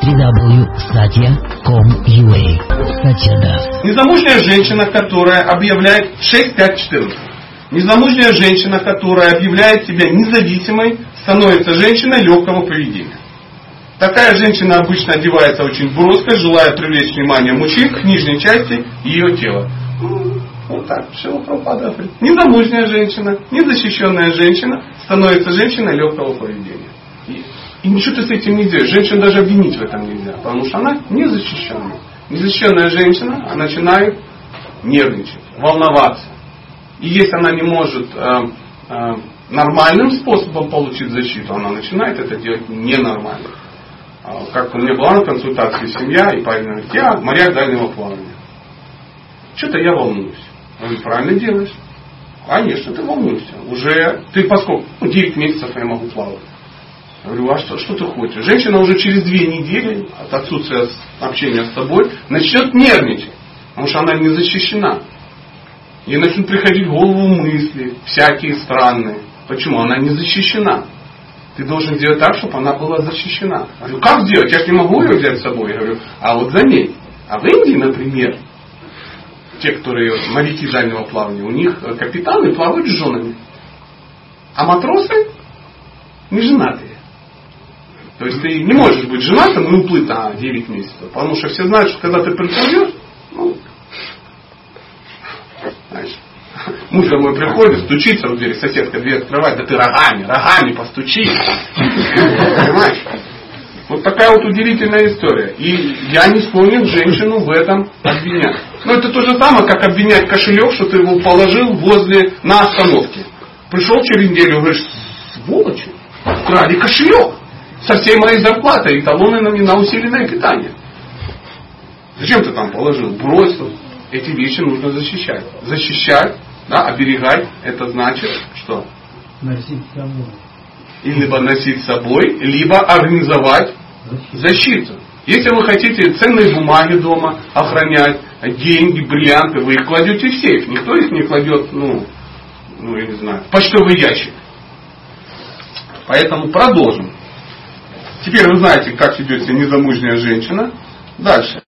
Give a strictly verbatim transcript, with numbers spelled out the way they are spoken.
три дабл ю точка satya точка ком точка ю а. Satya Das. Незамужняя женщина, которая объявляет шесть пять четырнадцать. Незамужняя женщина, которая объявляет себя независимой, становится женщиной легкого поведения. Такая женщина обычно одевается очень броско, желая привлечь внимание мужчин к нижней части ее тела. Вот так, Шрила Прабхупада говорит. Незамужняя женщина, незащищенная женщина становится женщиной легкого поведения. И, и ничего ты с этим не делаешь. Женщину даже обвинить в этом нельзя, потому что она незащищенная. Незащищенная женщина, она начинает нервничать, волноваться. И если она не может э, э, нормальным способом получить защиту, она начинает это делать ненормально. Как у меня была на консультации семья, и парень говорит, я моряк дальнего плавания. Что-то я волнуюсь. Он говорит, правильно делаешь. Конечно, ты волнуешься. Уже, ты поскольку, ну, девять месяцев я могу плавать. Я говорю, а что, что ты хочешь? Женщина уже через две недели от отсутствия общения с тобой начнет нервничать. Потому что она не защищена. Ей начнут приходить в голову мысли, всякие странные. Почему? Она не защищена. Ты должен сделать так, чтобы она была защищена. Я говорю, как сделать? Я же не могу ее взять с собой. Я говорю, а вот заметь, а в Индии, например, те, которые моряки дальнего плавания, у них капитаны плавают с женами. А матросы не женатые. То есть ты не можешь быть женатым и уплыть на девять месяцев. Потому что все знают, что когда ты приплывешь, ну, знаешь, муж домой приходит, стучится в дверь, соседка дверь открывает, да ты рогами, рогами постучи. Понимаешь? Вот такая вот удивительная история. И я не склонен женщину в этом обвинять. Но это то же самое, как обвинять кошелек, что ты его положил возле, на остановке. Пришел через неделю, говоришь, сволочи, украли кошелек со всей моей зарплатой и талоны на, на усиленное питание. Зачем ты там положил? Бросил. Эти вещи нужно защищать. Защищать, да, оберегать, это значит, что? Носить с собой. И либо носить с собой, либо организовать защиту. Если вы хотите ценные бумаги дома охранять, деньги, бриллианты, вы их кладете в сейф. Никто их не кладет, ну, ну я не знаю, в почтовый ящик. Поэтому продолжим. Теперь вы знаете, как ведет себя незамужняя женщина. Дальше.